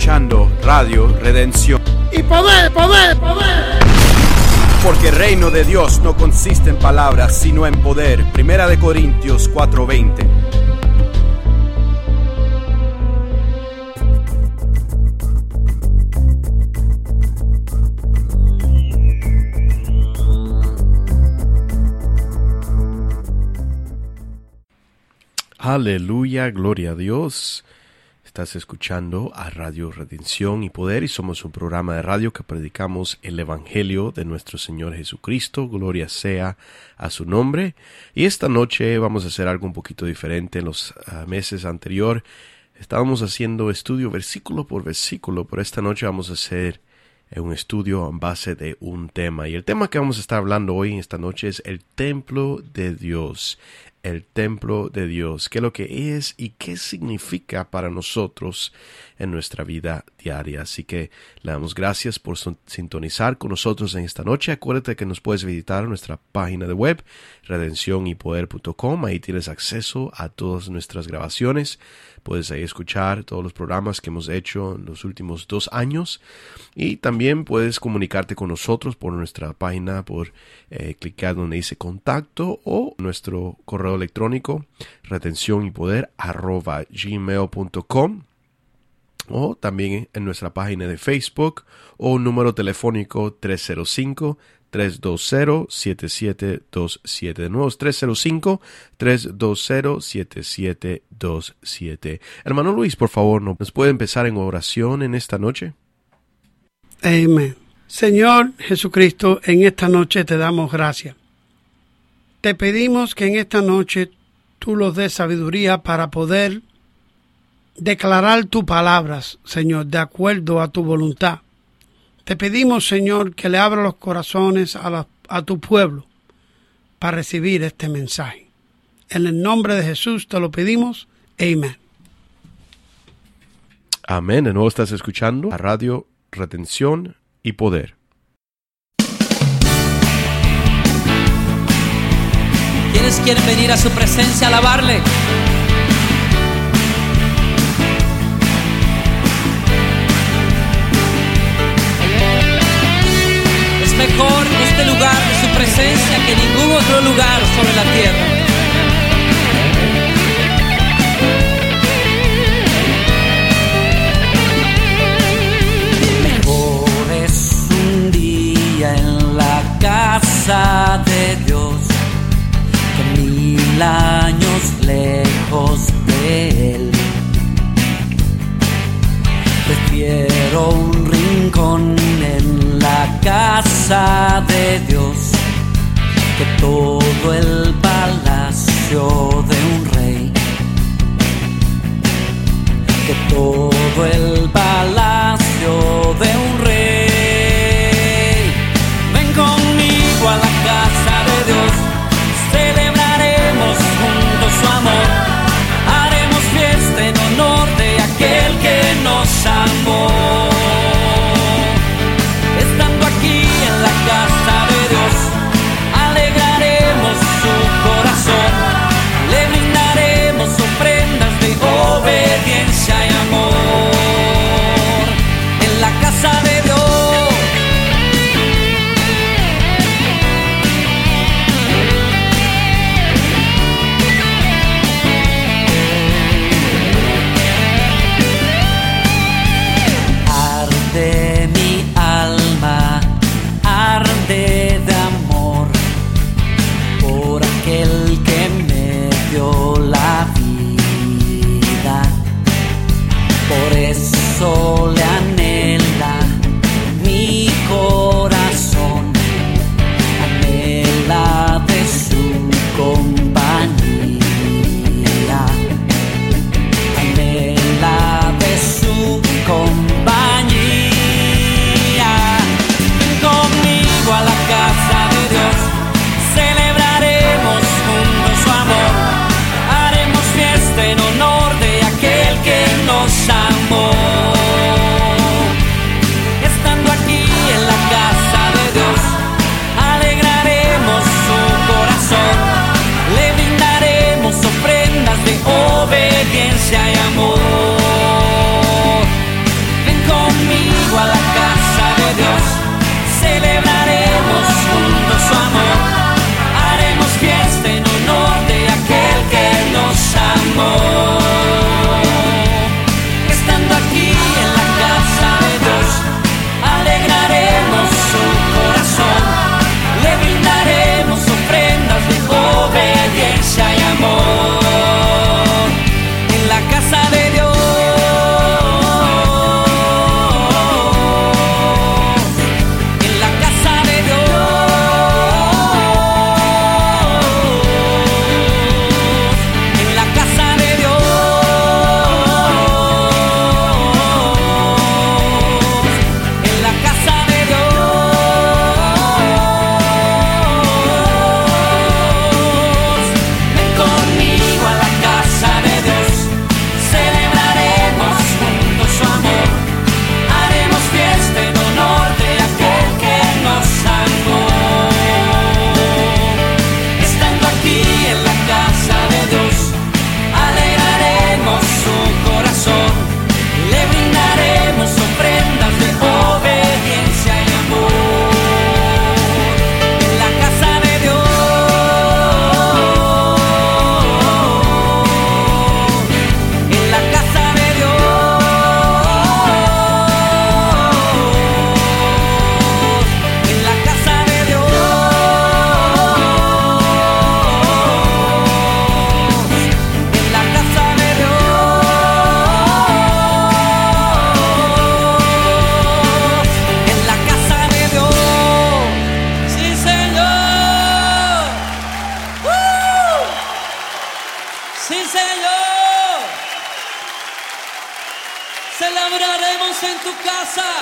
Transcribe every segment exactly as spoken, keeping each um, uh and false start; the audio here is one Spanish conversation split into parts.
escuchando Radio Redención. Y poder, poder, poder. Porque el reino de Dios no consiste en palabras, sino en poder. Primera de Corintios cuatro veinte. Aleluya, gloria a Dios. Estás escuchando a Radio Redención y Poder y somos un programa de radio que predicamos el Evangelio de nuestro Señor Jesucristo. Gloria sea a su nombre. Y esta noche vamos a hacer algo un poquito diferente. En los uh, meses anteriores estábamos haciendo estudio versículo por versículo, pero esta noche vamos a hacer un estudio en base de un tema. Y el tema que vamos a estar hablando hoy, esta noche, es el templo de Dios. El templo de Dios, qué es lo que es y qué significa para nosotros en nuestra vida diaria. Así que le damos gracias por sintonizar con nosotros en esta noche. Acuérdate que nos puedes visitar en nuestra página de web, redención y poder punto com. Ahí tienes acceso a todas nuestras grabaciones. Puedes ahí escuchar todos los programas que hemos hecho en los últimos dos años. Y también puedes comunicarte con nosotros por nuestra página, por eh, clicar donde dice contacto o nuestro correo electrónico redención y poder arroba gmail punto com, o también en nuestra página de Facebook o un número telefónico tres cero cinco, tres dos cero, siete siete dos siete. De nuevo, tres cero cinco, tres dos cero, siete siete dos siete. Hermano Luis, por favor, ¿nos puede empezar en oración en esta noche? Amén. Señor Jesucristo, en esta noche te damos gracias. Te pedimos que en esta noche tú nos des sabiduría para poder declarar tus palabras, Señor, de acuerdo a tu voluntad. Te pedimos, Señor, que le abra los corazones a, la, a tu pueblo para recibir este mensaje. En el nombre de Jesús te lo pedimos. Amén. Amén. De nuevo estás escuchando a Radio Redención y Poder. ¿Quiénes quieren venir a su presencia a alabarle? Es mejor este lugar de su presencia que ningún otro lugar sobre la tierra. Mejor es un día en la casa de Dios que mil años lejos de Él. Prefiero un rincón en la casa de Dios que todo el palacio de un rey. Que todo el palacio de un rey. Ven conmigo a la casa de Dios. Celebraremos juntos su amor. Haremos fiesta en honor de aquel que nos amó. Estando aquí en la casa de Dios, alegraremos su corazón. Le brindaremos ofrendas de obediencia y amor. En la casa su casa.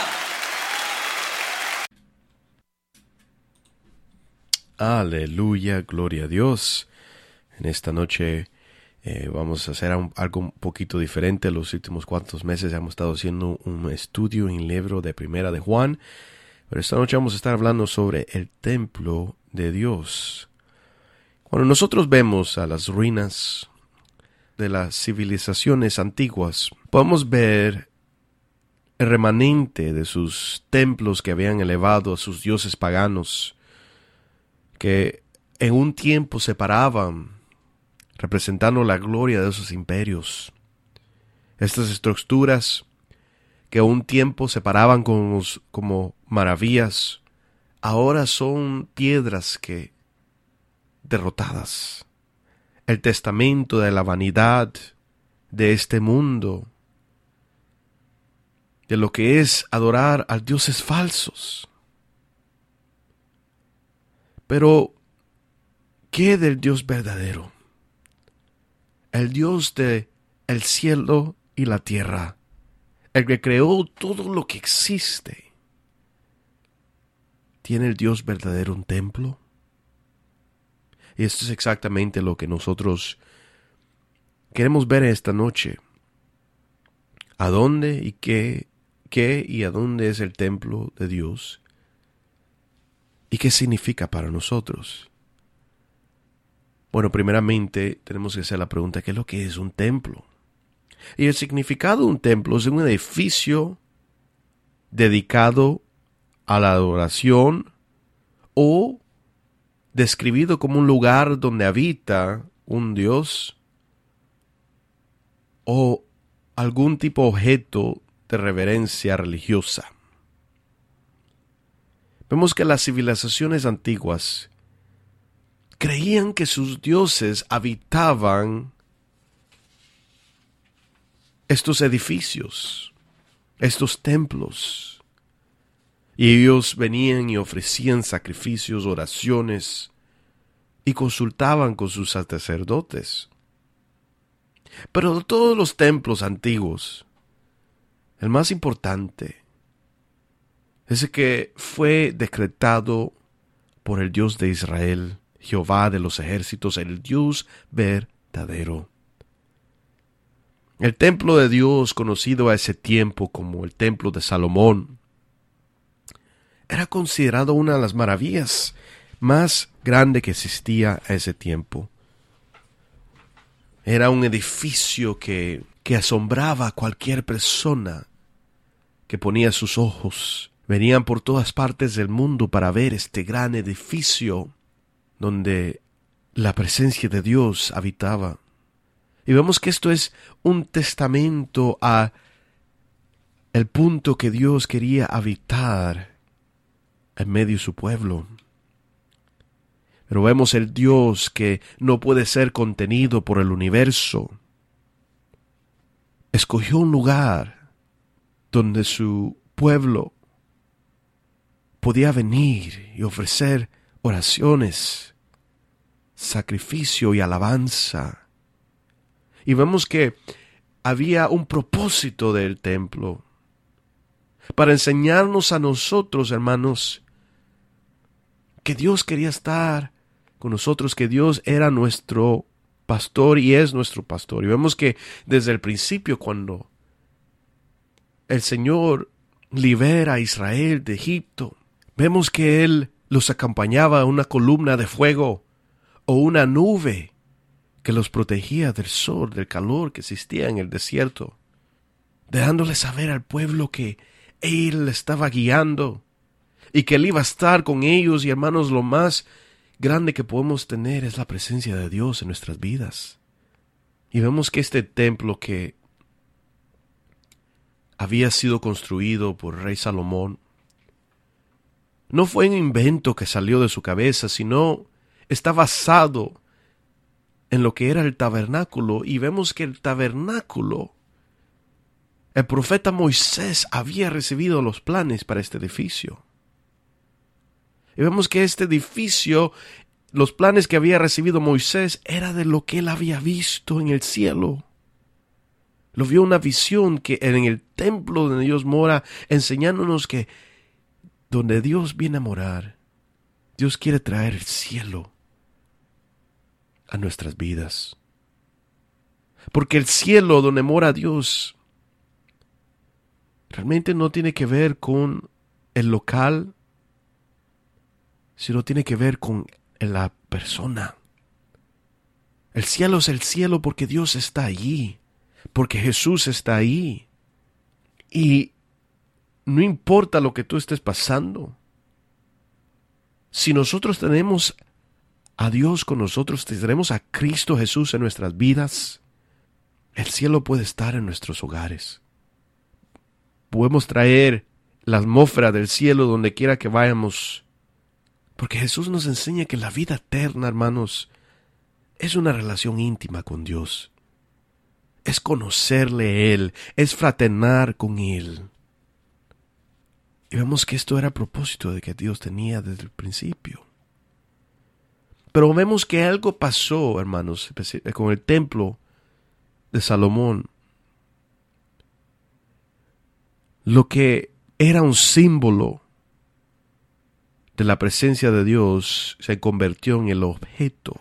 Aleluya, gloria a Dios. En esta noche eh, vamos a hacer un, algo un poquito diferente. Los últimos cuantos meses hemos estado haciendo un estudio en el libro de Primera de Juan. Pero esta noche vamos a estar hablando sobre el templo de Dios. Cuando nosotros vemos a las ruinas de las civilizaciones antiguas, podemos ver el remanente de sus templos que habían elevado a sus dioses paganos, que en un tiempo se paraban representando la gloria de esos imperios. Estas estructuras que un tiempo se paraban como, como maravillas, ahora son piedras que derrotadas. El testamento de la vanidad de este mundo, de lo que es adorar a dioses falsos. Pero, ¿qué del Dios verdadero? El Dios de el cielo y la tierra, el que creó todo lo que existe. ¿Tiene el Dios verdadero un templo? Y esto es exactamente lo que nosotros queremos ver esta noche. ¿A dónde y qué, qué y a dónde es el templo de Dios? ¿Y qué significa para nosotros? Bueno, primeramente tenemos que hacer la pregunta, ¿qué es lo que es un templo? Y el significado de un templo es un edificio dedicado a la adoración o describido como un lugar donde habita un Dios o algún tipo de objeto de reverencia religiosa. Vemos que las civilizaciones antiguas creían que sus dioses habitaban estos edificios, estos templos. Y ellos venían y ofrecían sacrificios, oraciones, y consultaban con sus sacerdotes. Pero de todos los templos antiguos, el más importante es el que fue decretado por el Dios de Israel, Jehová de los ejércitos, el Dios verdadero. El templo de Dios, conocido a ese tiempo como el templo de Salomón, era considerado una de las maravillas más grandes que existía a ese tiempo. Era un edificio que, que asombraba a cualquier persona que ponía sus ojos. Venían por todas partes del mundo para ver este gran edificio donde la presencia de Dios habitaba. Y vemos que esto es un testamento a el punto que Dios quería habitar en medio de su pueblo. Pero vemos el Dios que no puede ser contenido por el universo. Escogió un lugar donde su pueblo podía venir y ofrecer oraciones, sacrificio y alabanza. Y vemos que había un propósito del templo para enseñarnos a nosotros, hermanos, que Dios quería estar con nosotros, que Dios era nuestro pastor y es nuestro pastor. Y vemos que desde el principio, cuando el Señor libera a Israel de Egipto, vemos que Él los acompañaba en una columna de fuego o una nube que los protegía del sol, del calor que existía en el desierto, dejándole saber al pueblo que Él estaba guiando y que Él iba a estar con ellos. Y hermanos, lo más grande que podemos tener es la presencia de Dios en nuestras vidas. Y vemos que este templo que había sido construido por el rey Salomón no fue un invento que salió de su cabeza, sino está basado en lo que era el tabernáculo. Y vemos que el tabernáculo, el profeta Moisés había recibido los planes para este edificio. Y vemos que este edificio, los planes que había recibido Moisés, era de lo que él había visto en el cielo. Lo vio una visión que en el templo donde Dios mora, enseñándonos que donde Dios viene a morar, Dios quiere traer el cielo a nuestras vidas. Porque el cielo donde mora Dios realmente no tiene que ver con el local, sino tiene que ver con la persona. El cielo es el cielo porque Dios está allí, porque Jesús está ahí. Y no importa lo que tú estés pasando, si nosotros tenemos a Dios con nosotros, tenemos a Cristo Jesús en nuestras vidas, el cielo puede estar en nuestros hogares. Podemos traer la atmósfera del cielo donde quiera que vayamos, porque Jesús nos enseña que la vida eterna, hermanos, es una relación íntima con Dios. Es conocerle a Él, es fraternar con Él. Y vemos que esto era el propósito de que Dios tenía desde el principio. Pero vemos que algo pasó, hermanos, con el templo de Salomón. Lo que era un símbolo de la presencia de Dios se convirtió en el objeto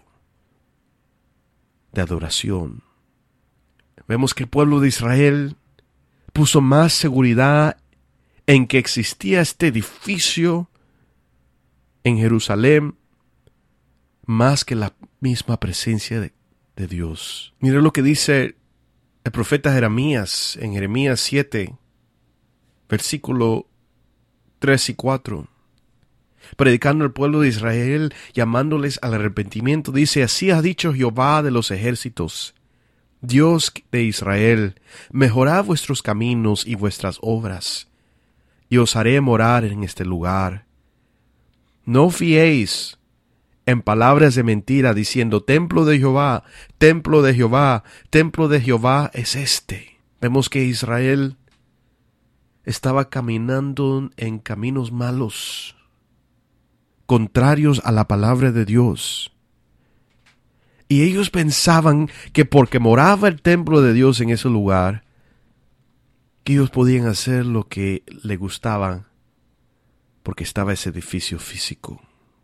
de adoración. Vemos que el pueblo de Israel puso más seguridad en que existía este edificio en Jerusalén más que la misma presencia de, de Dios. Mira lo que dice el profeta Jeremías en Jeremías siete, versículo tres y cuatro. Predicando al pueblo de Israel, llamándoles al arrepentimiento, dice: así ha dicho Jehová de los ejércitos, Dios de Israel, mejorad vuestros caminos y vuestras obras, y os haré morar en este lugar. No fiéis en palabras de mentira, diciendo: templo de Jehová, templo de Jehová, templo de Jehová es este. Vemos que Israel estaba caminando en caminos malos, contrarios a la palabra de Dios. Y ellos pensaban que porque moraba el templo de Dios en ese lugar, que ellos podían hacer lo que les gustaba, porque estaba ese edificio físico.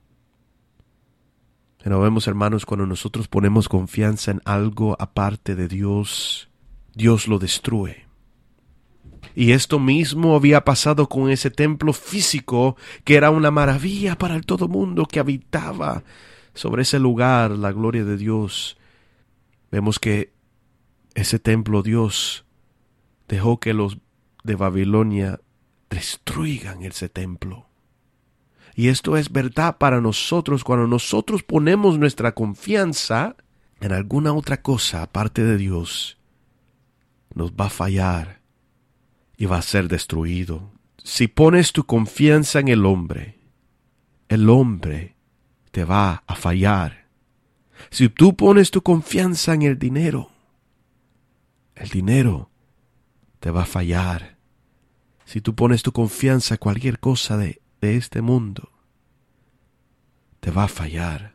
Pero vemos, hermanos, cuando nosotros ponemos confianza en algo aparte de Dios, Dios lo destruye. Y esto mismo había pasado con ese templo físico, que era una maravilla para el todo mundo, que habitaba sobre ese lugar la gloria de Dios. Vemos que ese templo Dios dejó que los de Babilonia destruigan ese templo. Y esto es verdad para nosotros cuando nosotros ponemos nuestra confianza en alguna otra cosa aparte de Dios. Nos va a fallar y va a ser destruido. Si pones tu confianza en el hombre, el hombre te va a fallar. Si tú pones tu confianza en el dinero, el dinero te va a fallar. Si tú pones tu confianza en cualquier cosa de, de este mundo, te va a fallar.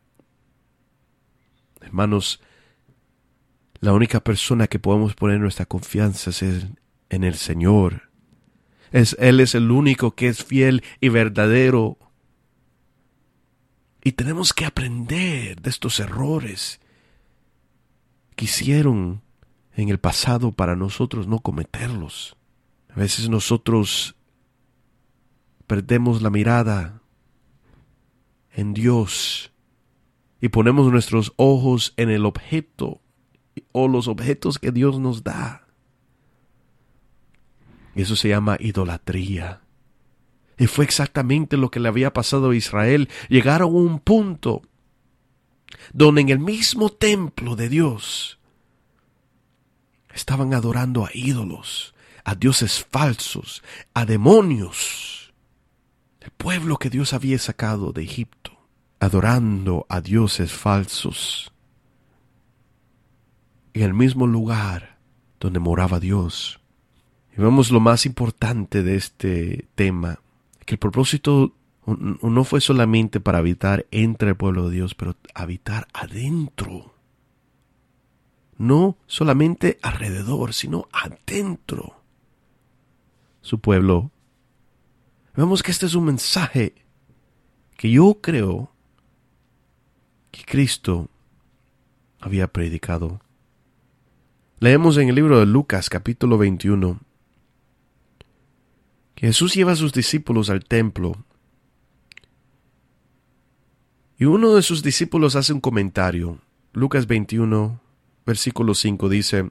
Hermanos, la única persona que podemos poner nuestra confianza es en, en el Señor. Es, Él es el único que es fiel y verdadero. Y tenemos que aprender de estos errores que hicieron en el pasado para nosotros no cometerlos. A veces nosotros perdemos la mirada en Dios y ponemos nuestros ojos en el objeto o los objetos que Dios nos da. Y eso se llama idolatría. Y fue exactamente lo que le había pasado a Israel. Llegaron a un punto donde en el mismo templo de Dios estaban adorando a ídolos, a dioses falsos, a demonios. El pueblo que Dios había sacado de Egipto, adorando a dioses falsos. En el mismo lugar donde moraba Dios. Y vemos lo más importante de este tema, que el propósito no fue solamente para habitar entre el pueblo de Dios, pero habitar adentro no solamente alrededor, sino adentro. Su pueblo. Vemos que este es un mensaje que yo creo que Cristo había predicado. Leemos en el libro de Lucas, capítulo veintiuno, que Jesús lleva a sus discípulos al templo. Y uno de sus discípulos hace un comentario. Lucas veintiuno, versículo cinco dice: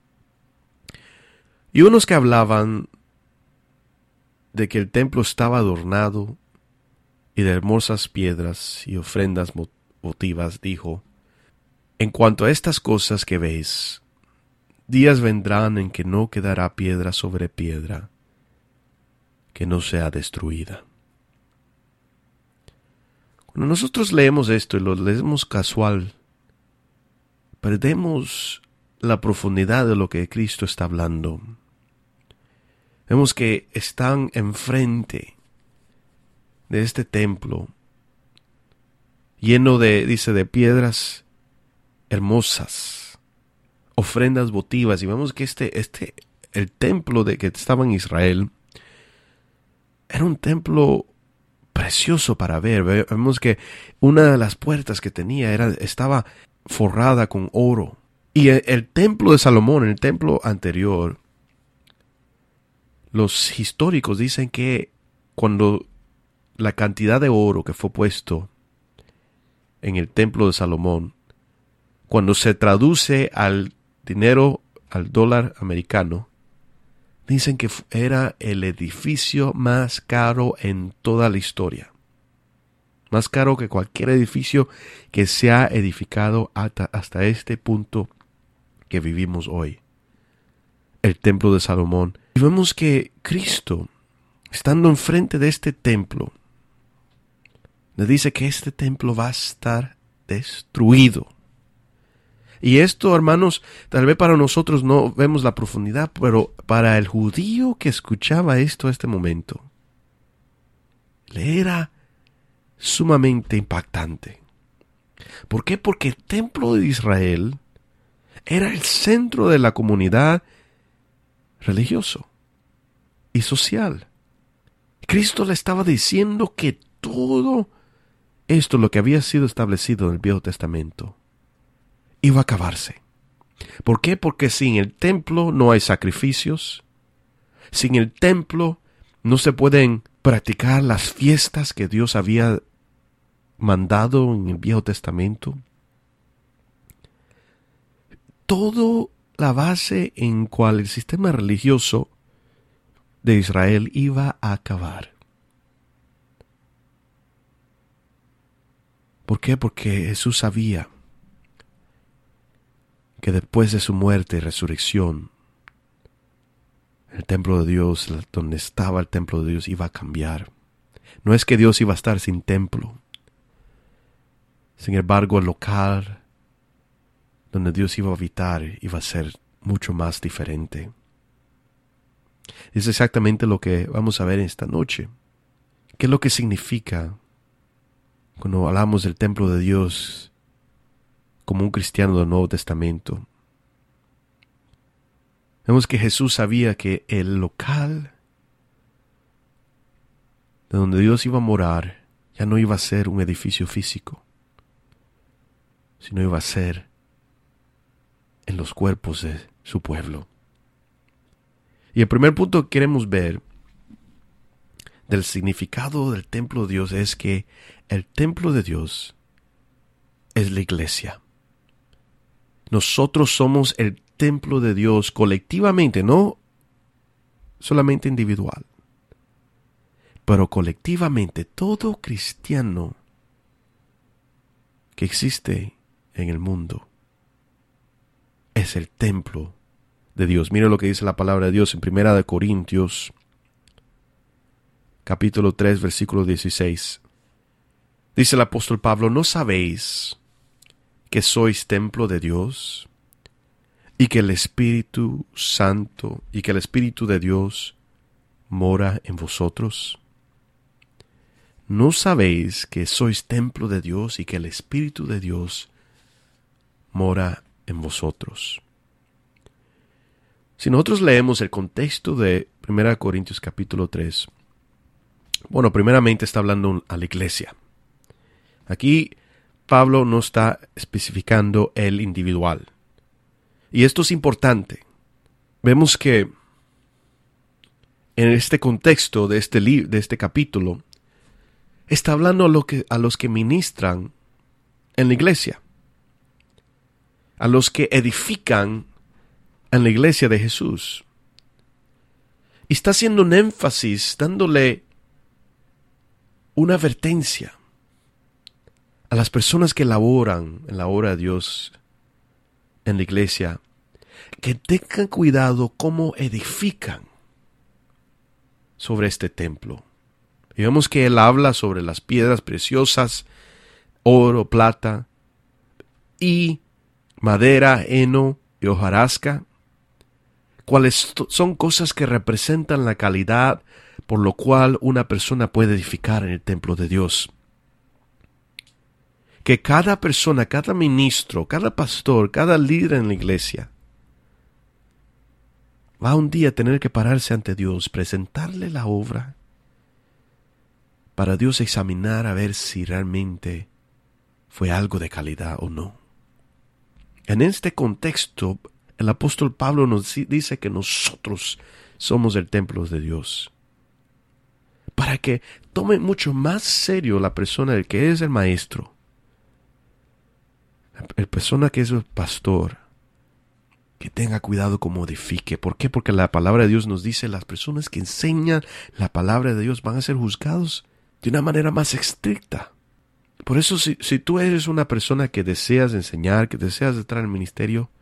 y unos que hablaban de que el templo estaba adornado y de hermosas piedras y ofrendas votivas, dijo: en cuanto a estas cosas que veis, días vendrán en que no quedará piedra sobre piedra que no sea destruida. Cuando nosotros leemos esto y lo leemos casual, perdemos la profundidad de lo que Cristo está hablando. Vemos que están enfrente de este templo, lleno de, dice, de piedras hermosas, ofrendas votivas, y vemos que este, este, el templo de que estaba en Israel, era un templo precioso para ver. Vemos que una de las puertas que tenía era, estaba forrada con oro. Y el, el templo de Salomón, el templo anterior, los históricos dicen que cuando la cantidad de oro que fue puesto en el templo de Salomón, cuando se traduce al dinero, al dólar americano, dicen que era el edificio más caro en toda la historia. Más caro que cualquier edificio que se ha edificado hasta, hasta este punto que vivimos hoy. El templo de Salomón. Y vemos que Cristo, estando enfrente de este templo, le dice que este templo va a estar destruido. Y esto, hermanos, tal vez para nosotros no vemos la profundidad, pero para el judío que escuchaba esto a este momento, le era sumamente impactante. ¿Por qué? Porque el templo de Israel era el centro de la comunidad religioso y social. Cristo le estaba diciendo que todo esto, lo que había sido establecido en el Viejo Testamento, iba a acabarse. ¿Por qué? Porque sin el templo no hay sacrificios. Sin el templo no se pueden practicar las fiestas que Dios había mandado en el Viejo Testamento. Todo la base en cual el sistema religioso de Israel iba a acabar. ¿Por qué? Porque Jesús sabía que después de su muerte y resurrección, el templo de Dios, donde estaba el templo de Dios, iba a cambiar. No es que Dios iba a estar sin templo. Sin embargo, el local donde Dios iba a habitar iba a ser mucho más diferente. Es exactamente lo que vamos a ver esta noche. ¿Qué es lo que significa cuando hablamos del templo de Dios como un cristiano del Nuevo Testamento? Vemos que Jesús sabía que el local de donde Dios iba a morar ya no iba a ser un edificio físico, sino iba a ser en los cuerpos de su pueblo. Y el primer punto que queremos ver del significado del templo de Dios es que el templo de Dios es la iglesia. Nosotros somos el templo de Dios colectivamente, no solamente individual, pero colectivamente todo cristiano que existe en el mundo es el templo de Dios. Mira lo que dice la palabra de Dios en Primera de Corintios, capítulo tres, versículo dieciséis. Dice el apóstol Pablo: ¿no sabéis que sois templo de Dios y que el Espíritu Santo y que el Espíritu de Dios mora en vosotros? ¿No sabéis que sois templo de Dios y que el Espíritu de Dios mora en vosotros. Si nosotros leemos el contexto de primera Corintios capítulo tres, bueno, primeramente está hablando a la iglesia. Aquí Pablo no está especificando el individual. Y esto es importante. Vemos que en este contexto de este, li- de este capítulo, está hablando a, lo que, a los que ministran en la iglesia, a los que edifican en la iglesia de Jesús. Y está haciendo un énfasis, dándole una advertencia a las personas que laboran en la obra de Dios en la iglesia, que tengan cuidado cómo edifican sobre este templo. Y vemos que él habla sobre las piedras preciosas, oro, plata, y madera, heno y hojarasca, cuáles son cosas que representan la calidad por lo cual una persona puede edificar en el templo de Dios. Que cada persona, cada ministro, cada pastor, cada líder en la iglesia va un día a tener que pararse ante Dios, presentarle la obra, para Dios examinar a ver si realmente fue algo de calidad o no. En este contexto, el apóstol Pablo nos dice que nosotros somos el templo de Dios, para que tome mucho más serio la persona del que es el maestro, la persona que es el pastor, que tenga cuidado como edifique. ¿Por qué? Porque la palabra de Dios nos dice las personas que enseñan la palabra de Dios van a ser juzgados de una manera más estricta. Por eso si, si tú eres una persona que deseas enseñar, que deseas entrar al ministerio,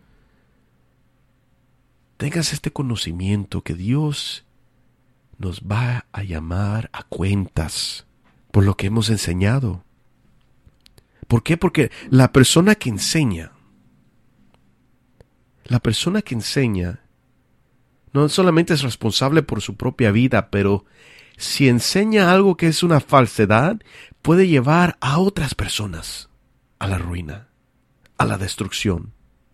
tengas este conocimiento que Dios nos va a llamar a cuentas por lo que hemos enseñado. ¿Por qué? Porque la persona que enseña, la persona que enseña no solamente es responsable por su propia vida, pero si enseña algo que es una falsedad, puede llevar a otras personas a la ruina, a la destrucción.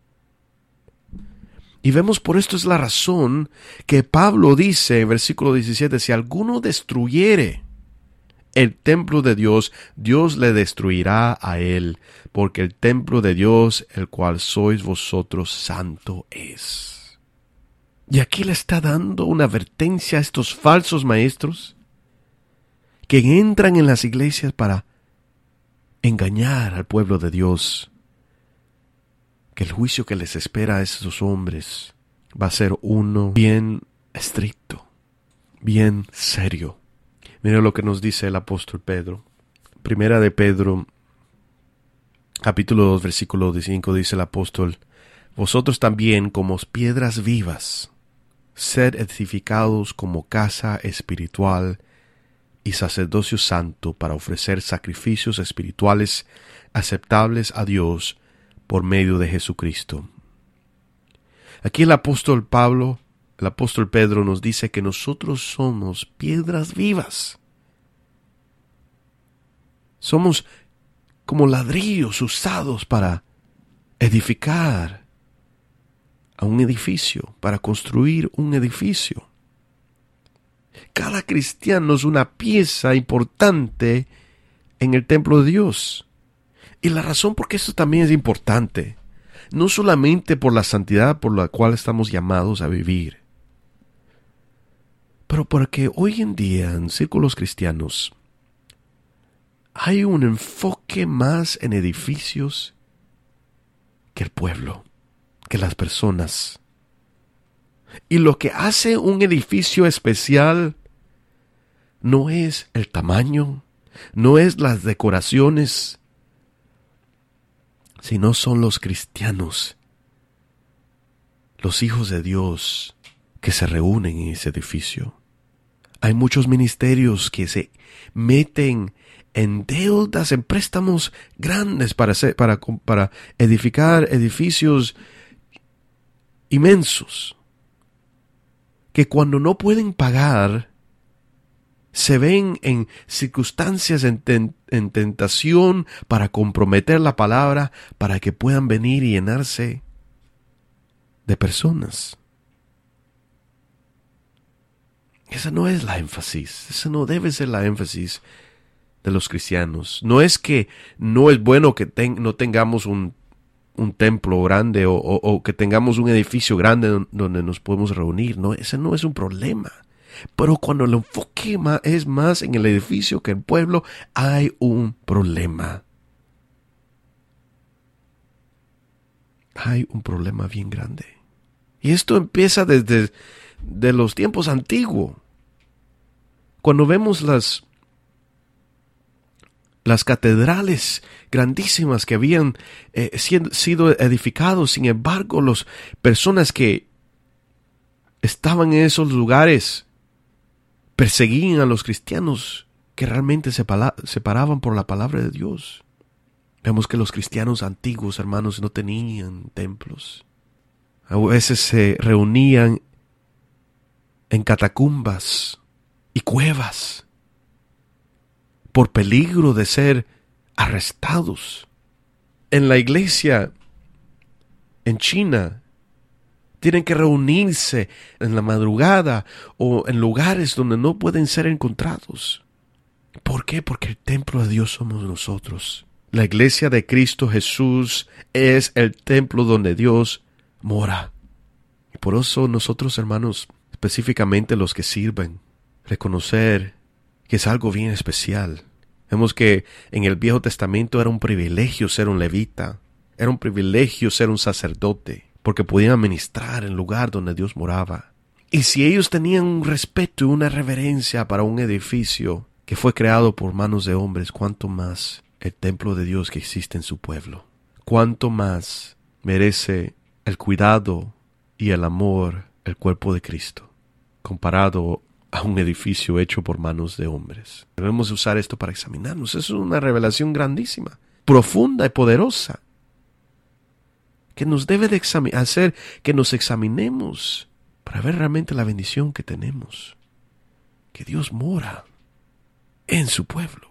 Y vemos por esto es la razón que Pablo dice en versículo diecisiete, si alguno destruyere el templo de Dios, Dios le destruirá a él, porque el templo de Dios, el cual sois vosotros, santo es. Y aquí le está dando una advertencia a estos falsos maestros que entran en las iglesias para engañar al pueblo de Dios, que el juicio que les espera a esos hombres va a ser uno bien estricto, bien serio. Mira lo que nos dice el apóstol Pedro. Primera de Pedro, capítulo dos, versículo cinco, dice el apóstol, vosotros también, como piedras vivas, sed edificados como casa espiritual y sacerdocio santo para ofrecer sacrificios espirituales aceptables a Dios por medio de Jesucristo. Aquí el apóstol Pablo, el apóstol Pedro nos dice que nosotros somos piedras vivas. Somos como ladrillos usados para edificar a un edificio, para construir un edificio. Cada cristiano es una pieza importante en el templo de Dios. Y la razón por qué esto también es importante, no solamente por la santidad por la cual estamos llamados a vivir, pero porque hoy en día en círculos cristianos hay un enfoque más en edificios que el pueblo, que las personas. Y lo que hace un edificio especial no es el tamaño, no es las decoraciones, sino son los cristianos, los hijos de Dios que se reúnen en ese edificio. Hay muchos ministerios que se meten en deudas, en préstamos grandes para, hacer, para, para edificar edificios inmensos, que cuando no pueden pagar, se ven en circunstancias, en, ten, en tentación para comprometer la palabra, para que puedan venir y llenarse de personas. Esa no es la énfasis, esa no debe ser la énfasis de los cristianos. No es que no es bueno que ten, no tengamos un, un templo grande o, o, o que tengamos un edificio grande donde nos podemos reunir. No, ese no es un problema. Pero cuando el enfoque es más en el edificio que en el pueblo, hay un problema. Hay un problema bien grande. Y esto empieza desde de los tiempos antiguos. Cuando vemos las, las catedrales grandísimas que habían eh, sido edificados, sin embargo, las personas que estaban en esos lugares perseguían a los cristianos que realmente se separaban por la palabra de Dios. Vemos que los cristianos antiguos, hermanos, no tenían templos. A veces se reunían en catacumbas y cuevas por peligro de ser arrestados. En la iglesia en China tienen que reunirse en la madrugada o en lugares donde no pueden ser encontrados. ¿Por qué? Porque el templo de Dios somos nosotros. La iglesia de Cristo Jesús es el templo donde Dios mora. Y por eso nosotros, hermanos, específicamente los que sirven, reconocer que es algo bien especial. Vemos que en el Viejo Testamento era un privilegio ser un levita, era un privilegio ser un sacerdote, porque podían ministrar en el lugar donde Dios moraba. Y si ellos tenían un respeto y una reverencia para un edificio que fue creado por manos de hombres, ¿cuánto más el templo de Dios que existe en su pueblo? ¿Cuánto más merece el cuidado y el amor el cuerpo de Cristo, comparado a un edificio hecho por manos de hombres? Debemos usar esto para examinarnos. Eso es una revelación grandísima, profunda y poderosa, que nos debe de hacer que nos examinemos para ver realmente la bendición que tenemos, que Dios mora en su pueblo.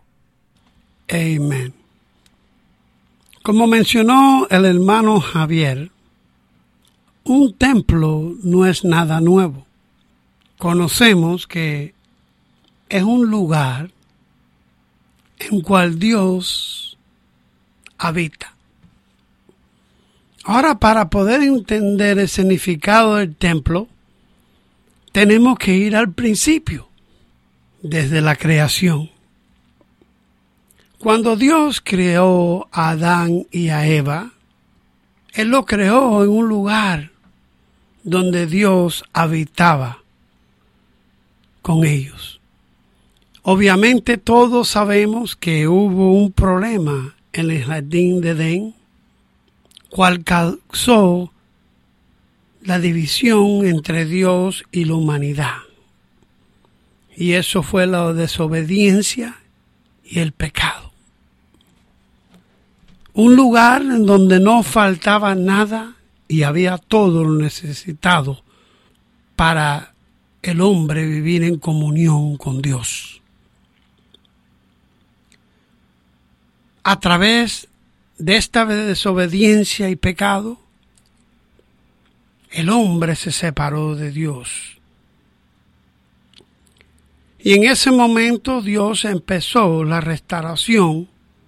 Amén. Como mencionó el hermano Javier, un templo no es nada nuevo. Conocemos que es un lugar en cual Dios habita. Ahora, para poder entender el significado del templo, tenemos que ir al principio, desde la creación. Cuando Dios creó a Adán y a Eva, Él lo creó en un lugar donde Dios habitaba con ellos. Obviamente todos sabemos que hubo un problema en el jardín de Edén, cual causó la división entre Dios y la humanidad. Y eso fue la desobediencia y el pecado. Un lugar en donde no faltaba nada y había todo lo necesitado para el hombre vivir en comunión con Dios. A través de esta desobediencia y pecado, el hombre se separó de Dios. Y en ese momento Dios empezó la restauración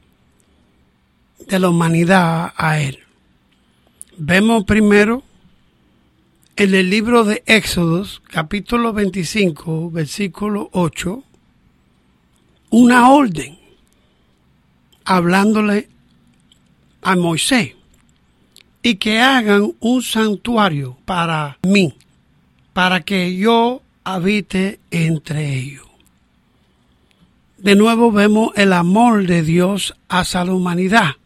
de la humanidad a Él. Vemos primero en el libro de Éxodos, capítulo veinticinco, versículo ocho, una orden hablándole a Moisés y que hagan un santuario para mí, para que yo habite entre ellos. De nuevo vemos el amor de Dios hacia la humanidad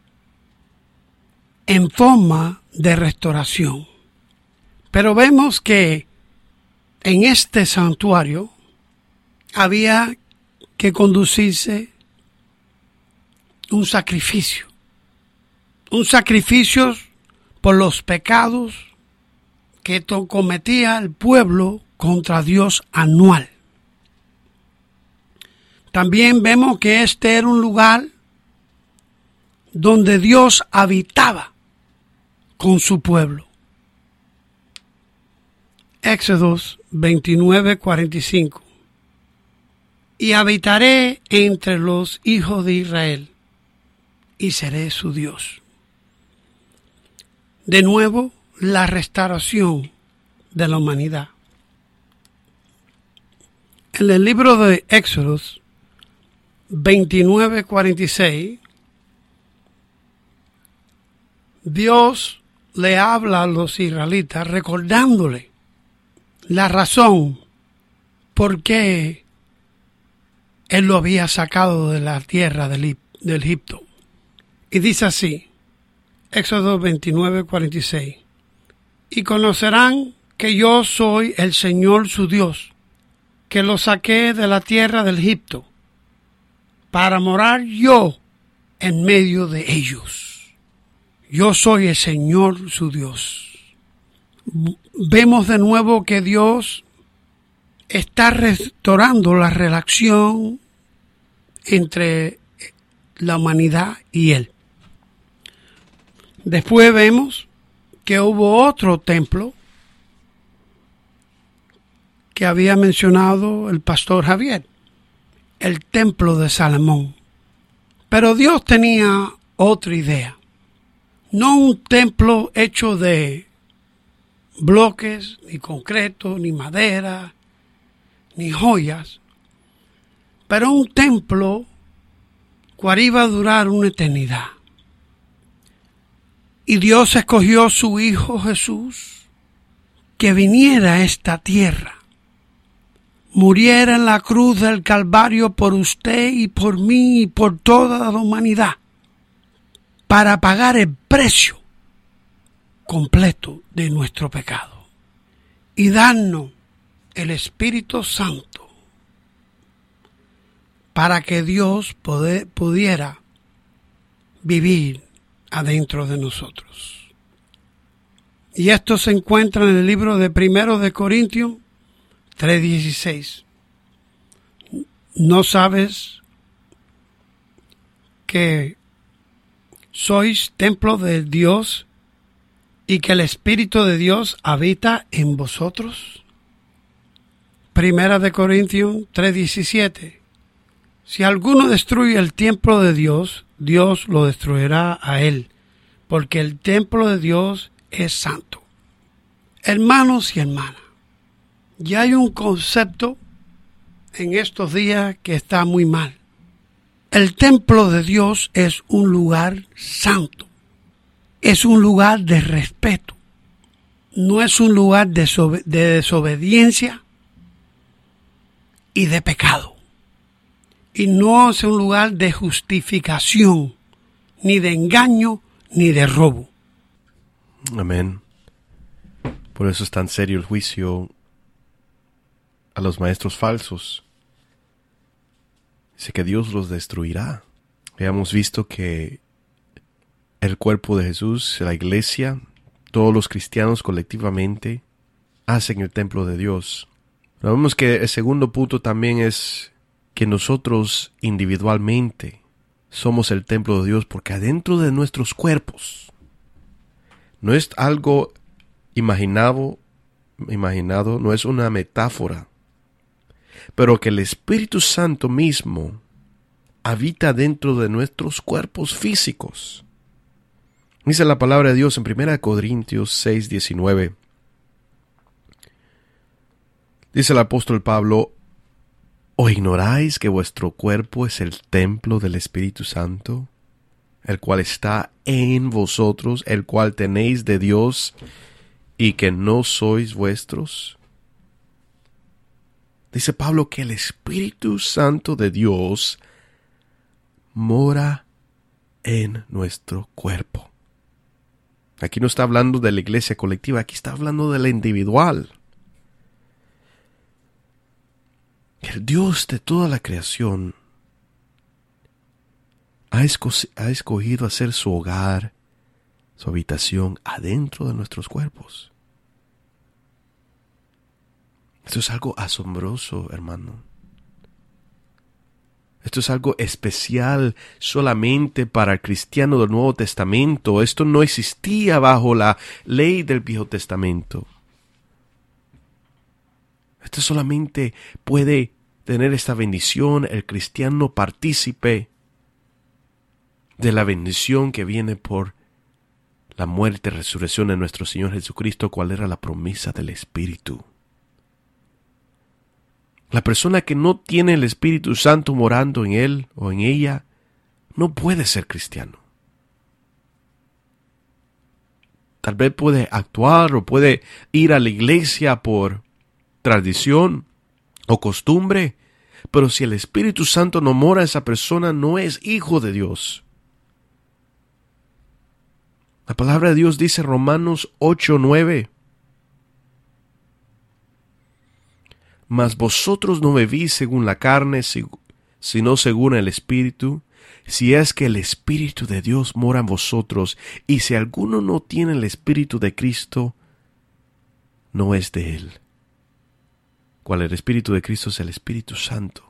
en forma de restauración. Pero vemos que en este santuario había que conducirse un sacrificio, un sacrificio por los pecados que cometía el pueblo contra Dios anual. También vemos que este era un lugar donde Dios habitaba con su pueblo. Éxodos veintinueve, cuarenta y cinco. Y habitaré entre los hijos de Israel, y seré su Dios. De nuevo, la restauración de la humanidad. En el libro de Éxodos veintinueve, cuarenta y seis, Dios le habla a los israelitas recordándole la razón por qué Él lo había sacado de la tierra del, del Egipto. Y dice así, Éxodo veintinueve, cuarenta y seis, y conocerán que yo soy el Señor su Dios, que los saqué de la tierra del Egipto, para morar yo en medio de ellos. Yo soy el Señor su Dios. Vemos de nuevo que Dios está restaurando la relación entre la humanidad y Él. Después vemos que hubo otro templo que había mencionado el pastor Javier, el templo de Salomón. Pero Dios tenía otra idea. No un templo hecho de bloques, ni concreto, ni madera, ni joyas, pero un templo cual iba a durar una eternidad. Y Dios escogió a su Hijo Jesús, que viniera a esta tierra, muriera en la cruz del Calvario por usted y por mí y por toda la humanidad, para pagar el precio completo de nuestro pecado y darnos el Espíritu Santo para que Dios poder, pudiera vivir adentro de nosotros. Y esto se encuentra en el libro de Primero de Corintios tres dieciséis. ¿No sabes que sois templo de Dios y que el Espíritu de Dios habita en vosotros? Primera de Corintios tres diecisiete. Si alguno destruye el templo de Dios, Dios lo destruirá a él, porque el templo de Dios es santo. Hermanos y hermanas, ya hay un concepto en estos días que está muy mal. El templo de Dios es un lugar santo, es un lugar de respeto, no es un lugar de, desobe- de desobediencia y de pecado. Y no es un lugar de justificación, ni de engaño, ni de robo. Amén. Por eso es tan serio el juicio a los maestros falsos. Dice que Dios los destruirá. Habíamos visto que el cuerpo de Jesús, la iglesia, todos los cristianos colectivamente hacen el templo de Dios. Pero vemos que el segundo punto también es que nosotros individualmente somos el templo de Dios, porque adentro de nuestros cuerpos no es algo imaginado, imaginado, no es una metáfora, pero que el Espíritu Santo mismo habita dentro de nuestros cuerpos físicos. Dice la palabra de Dios en Primera de Corintios seis diecinueve. Dice el apóstol Pablo: ¿O ignoráis que vuestro cuerpo es el templo del Espíritu Santo, el cual está en vosotros, el cual tenéis de Dios, y que no sois vuestros? Dice Pablo que el Espíritu Santo de Dios mora en nuestro cuerpo. Aquí no está hablando de la iglesia colectiva, aquí está hablando de la individual. El Dios de toda la creación ha, esco- ha escogido hacer su hogar, su habitación adentro de nuestros cuerpos. Esto es algo asombroso, hermano. Esto es algo especial solamente para el cristiano del Nuevo Testamento. Esto no existía bajo la ley del Viejo Testamento. Esto solamente puede tener esta bendición el cristiano partícipe de la bendición que viene por la muerte y resurrección de nuestro Señor Jesucristo, cuál era la promesa del Espíritu. La persona que no tiene el Espíritu Santo morando en él o en ella, no puede ser cristiano. Tal vez puede actuar o puede ir a la iglesia por tradición o costumbre, pero si el Espíritu Santo no mora en esa persona, no es hijo de Dios. La palabra de Dios dice Romanos ocho nueve. Mas vosotros no vivís según la carne, sino según el Espíritu, si es que el Espíritu de Dios mora en vosotros, y si alguno no tiene el Espíritu de Cristo, no es de él. ¿Cuál el Espíritu de Cristo? Es el Espíritu Santo.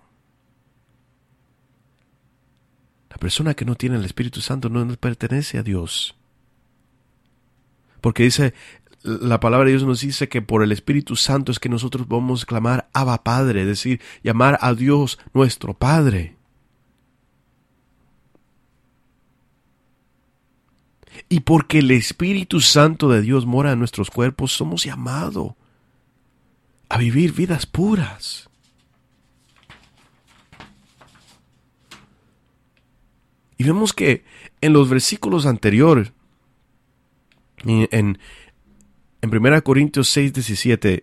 La persona que no tiene el Espíritu Santo no pertenece a Dios. Porque dice, la palabra de Dios nos dice que por el Espíritu Santo es que nosotros vamos a clamar Abba Padre, es decir, llamar a Dios nuestro Padre. Y porque el Espíritu Santo de Dios mora en nuestros cuerpos, somos llamados a vivir vidas puras. Y vemos que en los versículos anteriores, en, en, en primera Corintios seis diecisiete,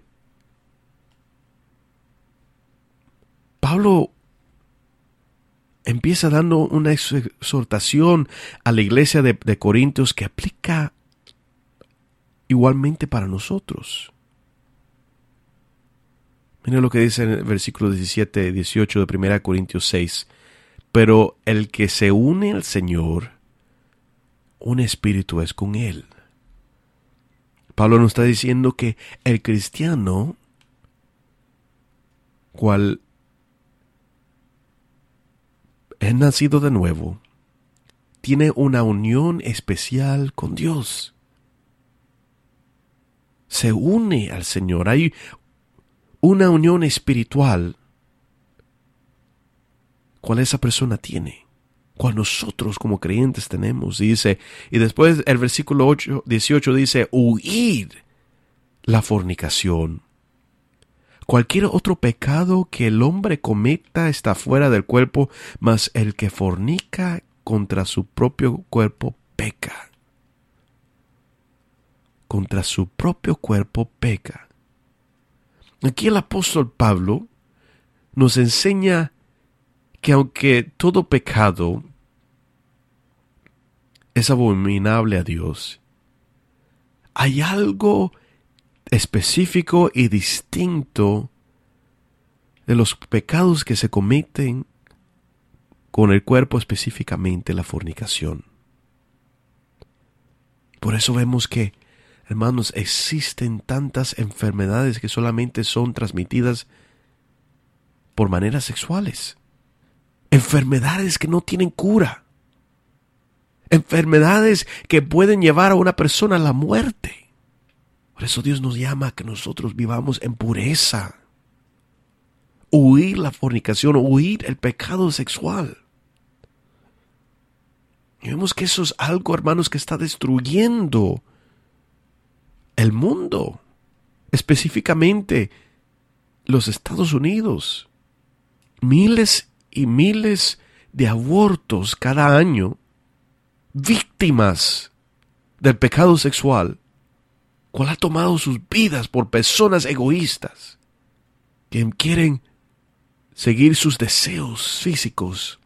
Pablo empieza dando una exhortación a la iglesia de, de Corintios que aplica igualmente para nosotros. Miren lo que dice en el versículo diecisiete y dieciocho de primera Corintios seis. Pero el que se une al Señor, un espíritu es con él. Pablo nos está diciendo que el cristiano, cual es nacido de nuevo, tiene una unión especial con Dios. Se une al Señor. Hay una unión espiritual cual esa persona tiene, cual nosotros como creyentes tenemos. Y dice, y después el versículo ocho, dieciocho dice, huid la fornicación. Cualquier otro pecado que el hombre cometa está fuera del cuerpo, mas el que fornica contra su propio cuerpo peca. Contra su propio cuerpo peca. Aquí el apóstol Pablo nos enseña que aunque todo pecado es abominable a Dios, hay algo específico y distinto de los pecados que se cometen con el cuerpo, específicamente la fornicación. Por eso vemos que, hermanos, existen tantas enfermedades que solamente son transmitidas por maneras sexuales. Enfermedades que no tienen cura. Enfermedades que pueden llevar a una persona a la muerte. Por eso Dios nos llama a que nosotros vivamos en pureza. Huir la fornicación, huir el pecado sexual. Y vemos que eso es algo, hermanos, que está destruyendo el mundo. Específicamente los Estados Unidos. Miles y miles de abortos cada año, víctimas del pecado sexual, cual ha tomado sus vidas por personas egoístas que quieren seguir sus deseos físicos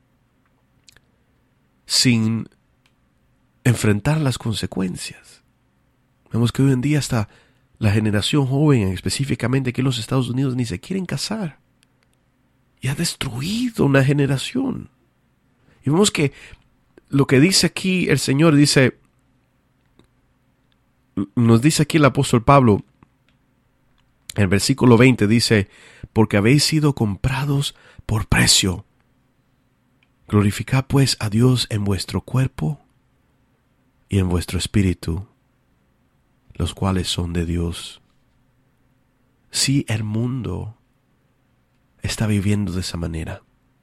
sin enfrentar las consecuencias. Vemos que hoy en día hasta la generación joven, específicamente aquí en los Estados Unidos, ni se quieren casar. Y ha destruido una generación. Y vemos que lo que dice aquí el Señor, dice, nos dice aquí el apóstol Pablo, en el versículo veinte dice, porque habéis sido comprados por precio. Glorificad pues a Dios en vuestro cuerpo y en vuestro espíritu, los cuales son de Dios. Sí, el mundo está viviendo de esa manera.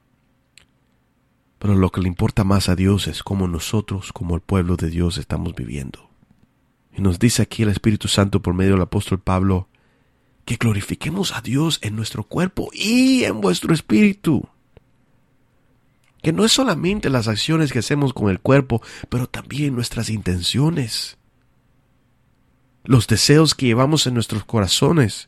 Pero lo que le importa más a Dios es cómo nosotros, como el pueblo de Dios, estamos viviendo. Y nos dice aquí el Espíritu Santo por medio del apóstol Pablo que glorifiquemos a Dios en nuestro cuerpo y en vuestro espíritu. Que no es solamente las acciones que hacemos con el cuerpo, pero también nuestras intenciones. Los deseos que llevamos en nuestros corazones.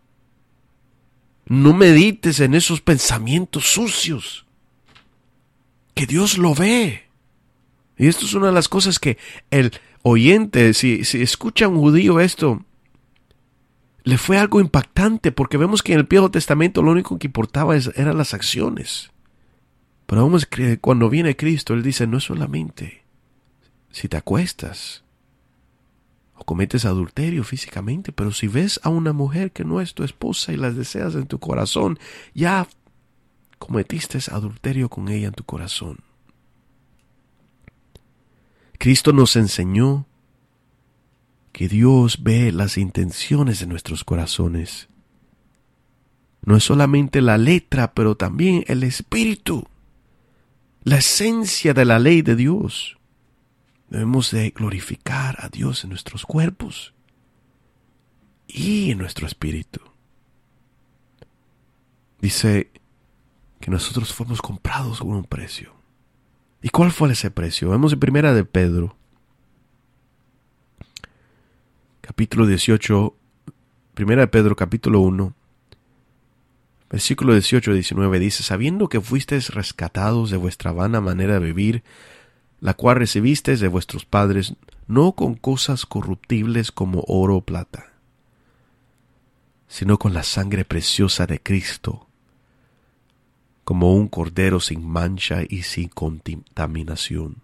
No medites en esos pensamientos sucios. Que Dios lo ve. Y esto es una de las cosas que el oyente, si, si escucha a un judío esto, le fue algo impactante, porque vemos que en el Viejo Testamento lo único que importaba es, eran las acciones. Pero vemos que cuando viene Cristo, Él dice, no es solamente si te acuestas o cometes adulterio físicamente, pero si ves a una mujer que no es tu esposa y la deseas en tu corazón, ya cometiste adulterio con ella en tu corazón. Cristo nos enseñó que Dios ve las intenciones de nuestros corazones. No es solamente la letra, pero también el espíritu, la esencia de la ley de Dios. Debemos de glorificar a Dios en nuestros cuerpos y en nuestro espíritu. Dice que nosotros fuimos comprados con un precio. ¿Y cuál fue ese precio? Vemos en Primera de Pedro, capítulo dieciocho, Primera de Pedro, capítulo uno, versículo dieciocho y diecinueve, dice, sabiendo que fuisteis rescatados de vuestra vana manera de vivir, la cual recibisteis de vuestros padres, no con cosas corruptibles como oro o plata, sino con la sangre preciosa de Cristo, como un cordero sin mancha y sin contaminación.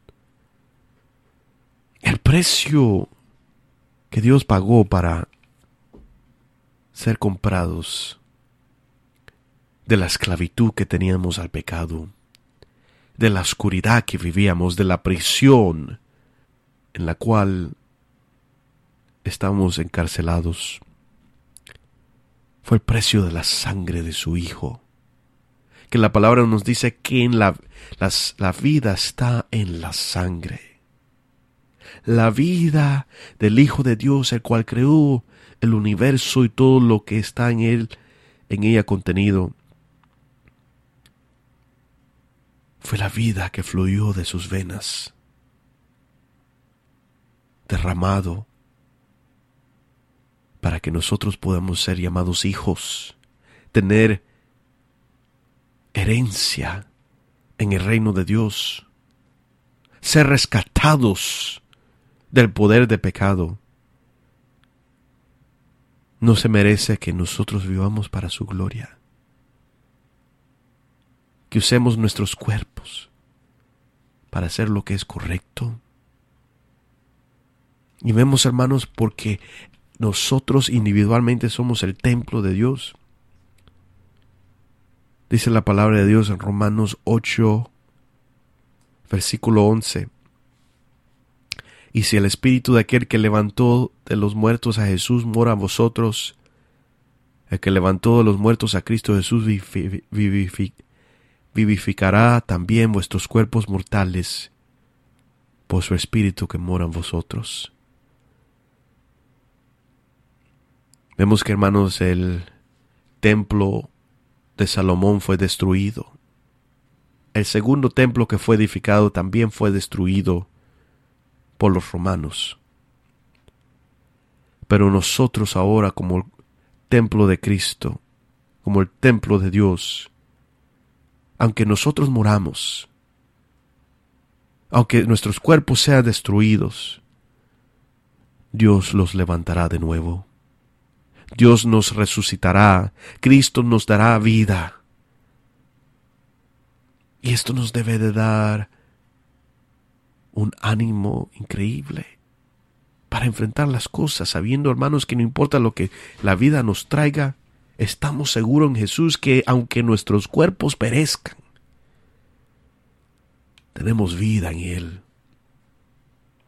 El precio que Dios pagó para ser comprados de la esclavitud que teníamos al pecado, de la oscuridad que vivíamos, de la prisión en la cual estábamos encarcelados, fue el precio de la sangre de su Hijo. Que la palabra nos dice que en la, las, la vida está en la sangre. La vida del Hijo de Dios, el cual creó el universo y todo lo que está en él, en ella contenido, fue la vida que fluyó de sus venas, derramado para que nosotros podamos ser llamados hijos, tener herencia en el reino de Dios, ser rescatados del poder de pecado. No se merece que nosotros vivamos para su gloria, que usemos nuestros cuerpos para hacer lo que es correcto. Y vemos, hermanos, porque nosotros individualmente somos el templo de Dios. Dice la palabra de Dios en Romanos ocho, versículo once. Y si el espíritu de aquel que levantó de los muertos a Jesús mora en vosotros, el que levantó de los muertos a Cristo Jesús vivificará también vuestros cuerpos mortales por su espíritu que mora en vosotros. Vemos que, hermanos, el templo de Salomón fue destruido. El segundo templo que fue edificado también fue destruido por los romanos. Pero nosotros ahora, como el templo de Cristo, como el templo de Dios, aunque nosotros moramos, aunque nuestros cuerpos sean destruidos, Dios los levantará de nuevo. Dios nos resucitará, Cristo nos dará vida. Y esto nos debe de dar un ánimo increíble para enfrentar las cosas, sabiendo, hermanos, que no importa lo que la vida nos traiga, estamos seguros en Jesús que aunque nuestros cuerpos perezcan, tenemos vida en Él.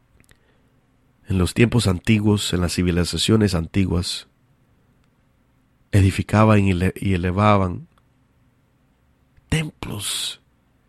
En los tiempos antiguos, en las civilizaciones antiguas, edificaban y, ele- y elevaban templos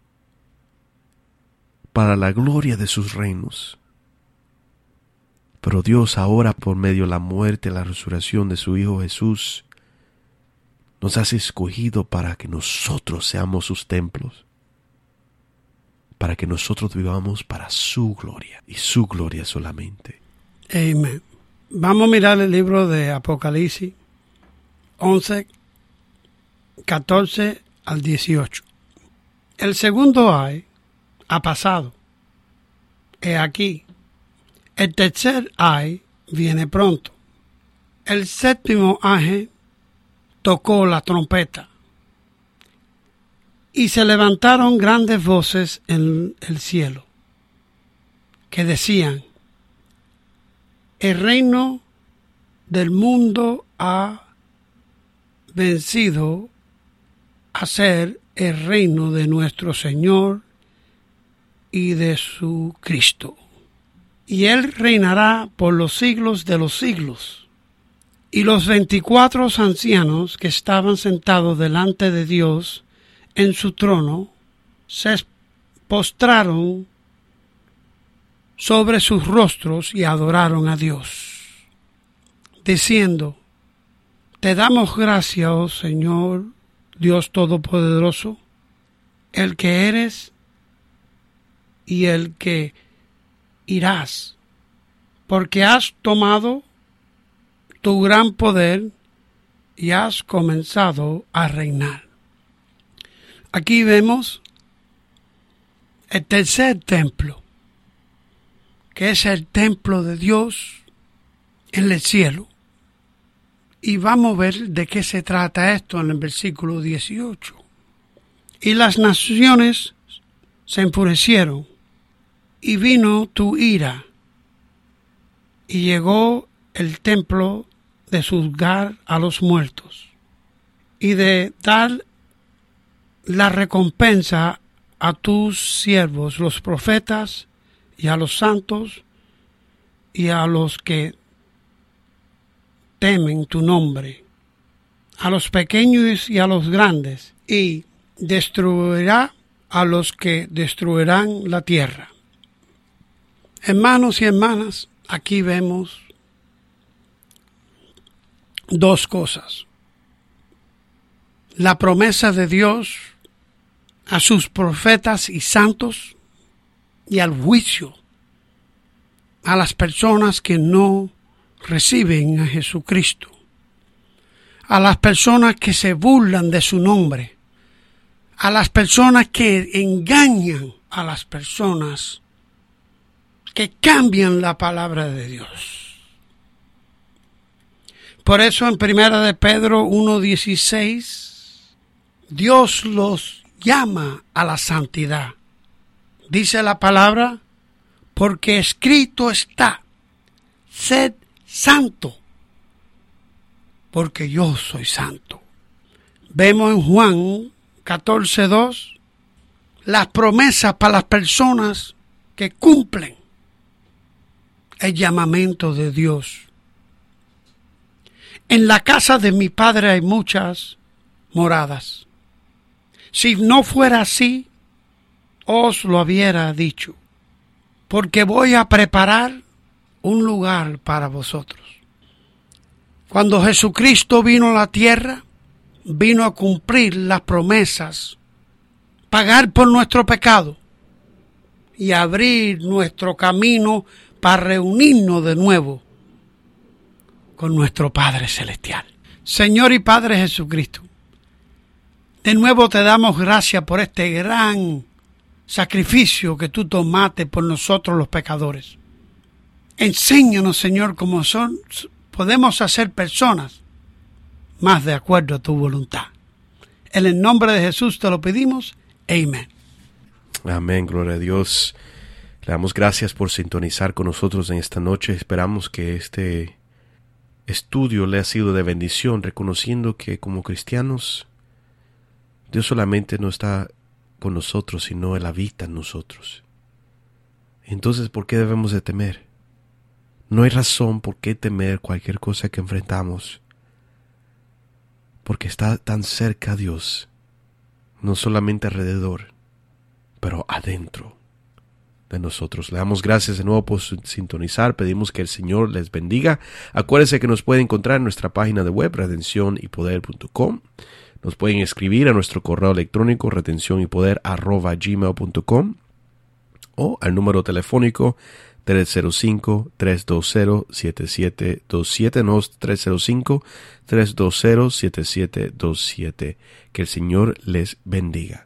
para la gloria de sus reinos. Pero Dios ahora, por medio de la muerte y la resurrección de su Hijo Jesús, nos has escogido para que nosotros seamos sus templos, para que nosotros vivamos para su gloria y su gloria solamente. Amén. Vamos a mirar el libro de Apocalipsis once, catorce al dieciocho. El segundo ay ha pasado. He aquí. El tercer ay viene pronto. El séptimo ángel tocó la trompeta. Y se levantaron grandes voces en el cielo, que decían: el reino del mundo ha vencido a ser el reino de nuestro Señor y de su Cristo. Y él reinará por los siglos de los siglos. Y los veinticuatro ancianos que estaban sentados delante de Dios en su trono se postraron sobre sus rostros y adoraron a Dios, diciendo: te damos gracias, oh Señor, Dios Todopoderoso, el que eres y el que irás, porque has tomado tu gran poder y has comenzado a reinar. Aquí vemos el tercer templo, que es el templo de Dios en el cielo. Y vamos a ver de qué se trata esto en el versículo dieciocho. Y las naciones se enfurecieron, y vino tu ira, y llegó el templo de juzgar a los muertos, y de dar la recompensa a tus siervos, los profetas, y a los santos, y a los que temen tu nombre, a los pequeños y a los grandes, y destruirá a los que destruirán la tierra. Hermanos y hermanas, aquí vemos dos cosas: la promesa de Dios a sus profetas y santos, y al juicio a las personas que no reciben a Jesucristo, a las personas que se burlan de su nombre, a las personas que engañan a las personas, que cambian la palabra de Dios. Por eso en Primera de Pedro uno dieciséis, Dios los llama a la santidad. Dice la palabra: porque escrito está, sed santo, porque yo soy santo. Vemos en Juan catorce dos las promesas para las personas que cumplen el llamamiento de Dios. En la casa de mi Padre hay muchas moradas. Si no fuera así, os lo hubiera dicho, porque voy a preparar un lugar para vosotros. Cuando Jesucristo vino a la tierra, vino a cumplir las promesas, pagar por nuestro pecado y abrir nuestro camino para reunirnos de nuevo con nuestro Padre Celestial. Señor y Padre Jesucristo, de nuevo te damos gracias por este gran sacrificio que tú tomaste por nosotros los pecadores. Enséñanos, Señor, cómo son, podemos hacer personas más de acuerdo a tu voluntad. En el nombre de Jesús te lo pedimos. Amén. Amén, gloria a Dios. Le damos gracias por sintonizar con nosotros en esta noche. Esperamos que este estudio le ha sido de bendición, reconociendo que como cristianos Dios solamente no está con nosotros, sino Él habita en nosotros. Entonces, ¿por qué debemos de temer? No hay razón por qué temer cualquier cosa que enfrentamos, porque está tan cerca Dios, no solamente alrededor, pero adentro de nosotros. Le damos gracias de nuevo por sintonizar. Pedimos que el Señor les bendiga. Acuérdense que nos pueden encontrar en nuestra página de web, redención y poder punto com. Nos pueden escribir a nuestro correo electrónico, redención y poder arroba gmail punto com, o al número telefónico tres cero cinco, tres dos cero, siete siete dos siete, no, tres cero cinco, tres dos cero, siete siete dos siete. Que el Señor les bendiga.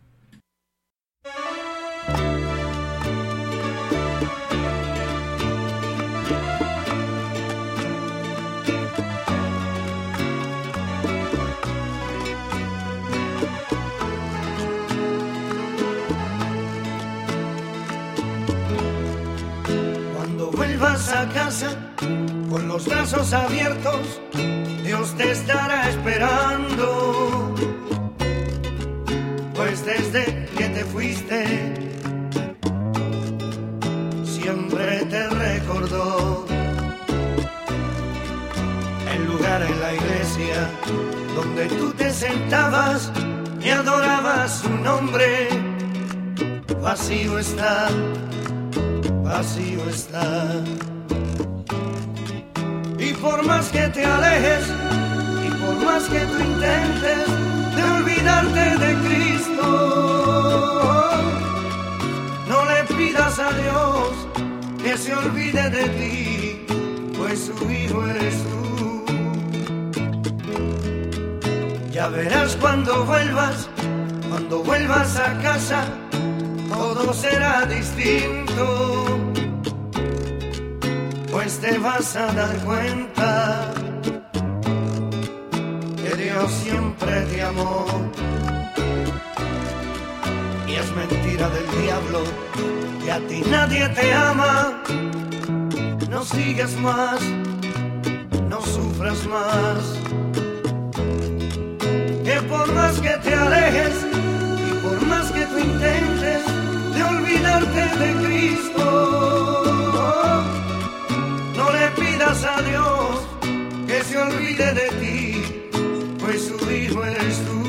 Vuelvas a casa con los brazos abiertos, Dios te estará esperando, pues desde que te fuiste siempre te recordó el lugar en la iglesia donde tú te sentabas y adorabas su nombre. Vacío está, vacío está. Y por más que te alejes, y por más que tú intentes de olvidarte de Cristo, no le pidas a Dios que se olvide de ti, pues su hijo eres tú. Ya verás cuando vuelvas, cuando vuelvas a casa, todo será distinto, pues te vas a dar cuenta que Dios siempre te amó. Y es mentira del diablo que a ti nadie te ama. No sigas más, no sufras más, que por más que te alejes y por más que tú intentes de olvidarte de Cristo, no le pidas a Dios que se olvide de ti, pues su hijo eres tú.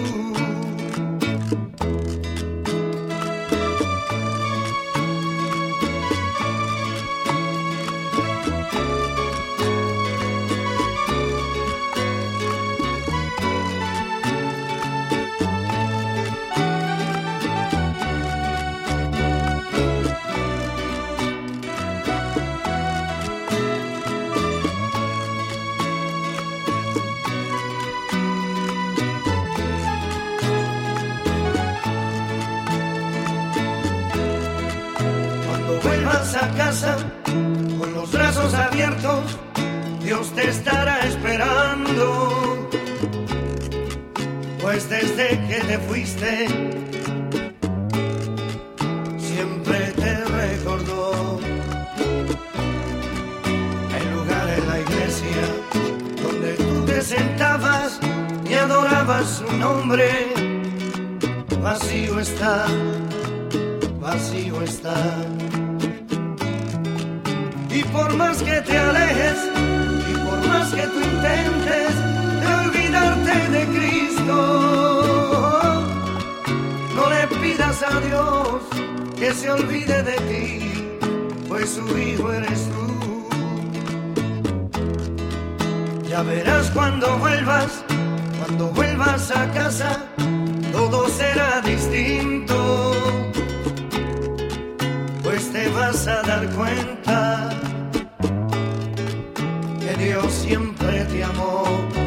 A casa con los brazos abiertos, Dios te estará esperando, pues desde que te fuiste siempre te recordó el lugar en la iglesia donde tú te sentabas y adorabas su nombre. Vacío está, vacío está. Y por más que te alejes, y por más que tú intentes de olvidarte de Cristo, no le pidas a Dios que se olvide de ti, pues su hijo eres tú. Ya verás cuando vuelvas, cuando vuelvas a casa, todo será distinto, pues te vas a dar cuenta que Dios siempre te amó.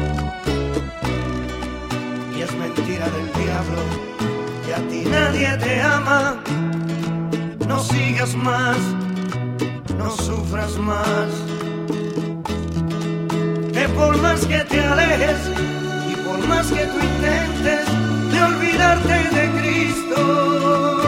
Y es mentira del diablo que a ti nadie te ama. No sigas más, no sufras más, que por más que te alejes y por más que tú intentes de olvidarte de Cristo,